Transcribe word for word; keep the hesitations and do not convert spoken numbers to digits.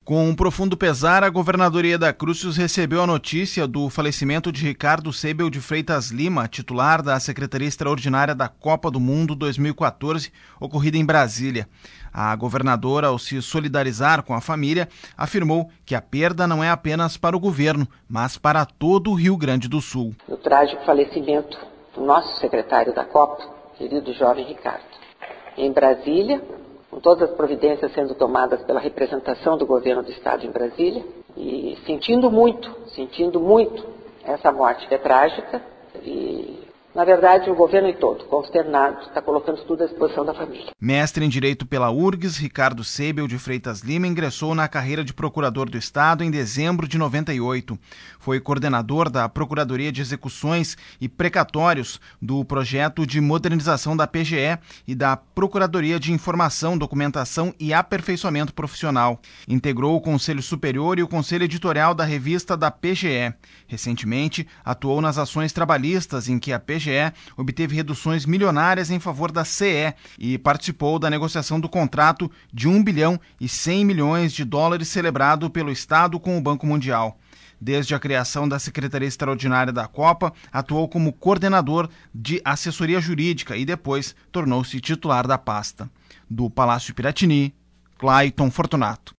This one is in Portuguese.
Com um profundo pesar, a Governadoria da Crucis recebeu a notícia do falecimento de Ricardo Seibel de Freitas Lima, titular da Secretaria Extraordinária da Copa do Mundo dois mil e quatorze, ocorrida em Brasília. A governadora, ao se solidarizar com a família, afirmou que a perda não é apenas para o governo, mas para todo o Rio Grande do Sul. O trágico falecimento do nosso secretário da Copa, querido jovem Ricardo. Em Brasília, com todas as providências sendo tomadas pela representação do governo do estado em Brasília, e sentindo muito, sentindo muito essa morte que é trágica, e na verdade o governo todo, consternado, está colocando tudo à disposição da família. Mestre em Direito pela U R G S, Ricardo Seibel de Freitas Lima ingressou na carreira de procurador do estado em dezembro de noventa e oito. Foi coordenador da Procuradoria de Execuções e Precatórios do projeto de modernização da P G E e da Procuradoria de Informação, Documentação e Aperfeiçoamento Profissional. Integrou o Conselho Superior e o Conselho Editorial da revista da P G E. Recentemente, atuou nas ações trabalhistas em que a P G E obteve reduções milionárias em favor da C E e participou da negociação do contrato de um bilhão e cem milhões de dólares celebrado pelo Estado com o Banco Mundial. Desde a criação da Secretaria Extraordinária da Copa, atuou como coordenador de assessoria jurídica e depois tornou-se titular da pasta. Do Palácio Piratini, Clayton Fortunato.